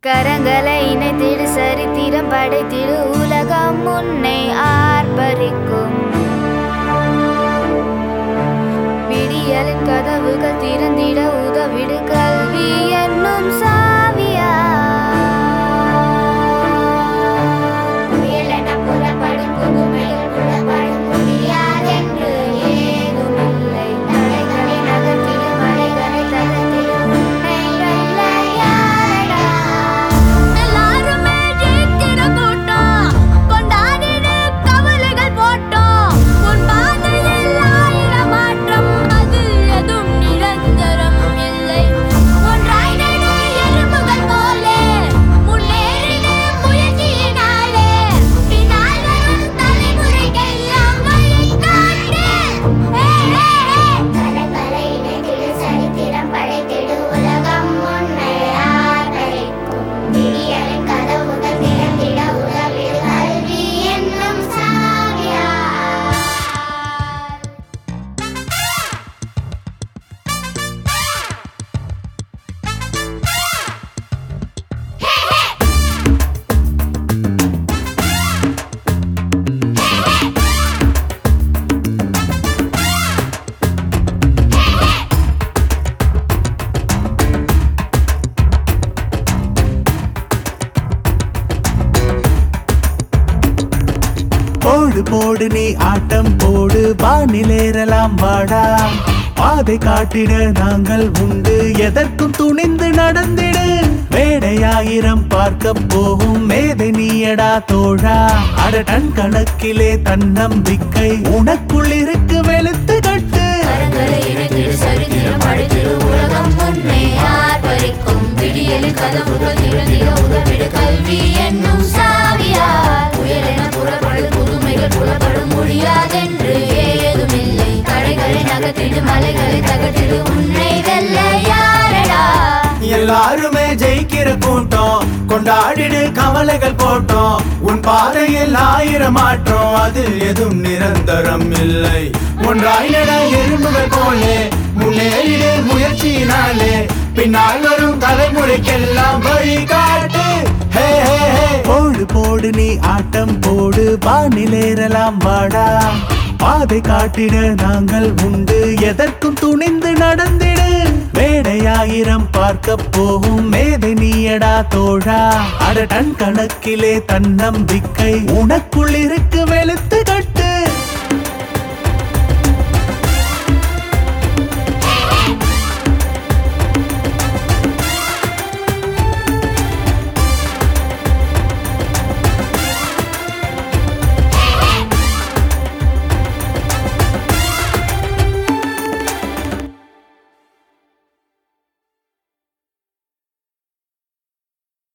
கரங்களை இணைத்திடு சரித்திரம் படைத்திடு உலகம் உன்னை ஆர்ப்பரிக்கும். விடியலின் கதவுகள் திறந்திட உதவிடு கல்வி என்னும் சாவியா. புயலென புறப்படும் புதுமைகள் புறப்படும் முடியாதென்று ஏதுமில்லை. தடைகளை நகர்த்திடு மலைகளை தகர்த்திடு உன்னை வெல்ல யாரடா. எல்லாருமே ஜெயித்திட கூட்டம் கொண்டாடிடு கவலைகள் போட்டோம். உன் பாதையில் ஆயிரம் மாற்றம் அதில் எதுவும் நிரந்தரம் இல்லை. ஒன்றாய் நடு எறும்புகள் போலே முன்னேறிடு முயற்சியினாலே. பின்னால் வரும் தலைமுறைக்கெல்லாம் வழிகாட்டு. கரங்களை இணைத்திடு சரித்திரம் படைத்திடு உலகம் உன்னை ஆதரிக்கும். விடியலின் கதவுகள் திறந்திட உதவிடு கல்வி என்னும் சாவியா. போடு போடு நீ ஆட்டம் போடு வானிலேறலாம் வாடா. பாதை காட்டிட நாங்கள் உண்டு எதற்கும் துணிந்து நடந்திடு. வேடையாயிரம் பார்க்க போகும் மேதை நீயடா தோழா. அட டன் கணக்கிலே தன்னம்பிக்கை உனக்குள் இருக்கு வெளுத்து கட்டு. கரங்களை இணைத்திடு சரித்திரம் படைத்திடு உலகம் உன்னை ஆர்ப்பரிக்கும். விடியலின் கதவுகள் திறந்திட உதவிடு கல்வி என்னும் சாவியால். புயலென புறப்படும் புதுமைகள் புலப்படும் முடியாதென்று ஏதுமில்லை. தடைகளை நகர்த்திடு மலைகளை தகர்த்திடு உன்னை வெல்ல யாரடா. எல்லாருமே ஜெயிக்கிற கூட்டம் கொண்டாடிடு கவலைகள் போட்டோம். உன் பாதையில் ஆயிரம் மாற்றம் அதில் எதுவும் நிரந்தரம் இல்லை. ஒன்றாய் நட எறும்புகள் போலே முன்னேறிடு முயற்சியினாலே. பின்னால் வரும் தலைமுறைக்கெல்லாம் வழிகாட்டு. போடு போடு நீ ஆட்டம் போடு வானிலேறலாம் வாடா. பாதை காட்டிட நாங்கள் உண்டு எதற்கும் துணிந்து நடந்திடு. வேடையாயிரம் பார்க்க போகும் மேதை நீயடா தோழா. அட டன் கணக்கிலே தன்னம்பிக்கை உனக்குள் இருக்கு வெளுத்து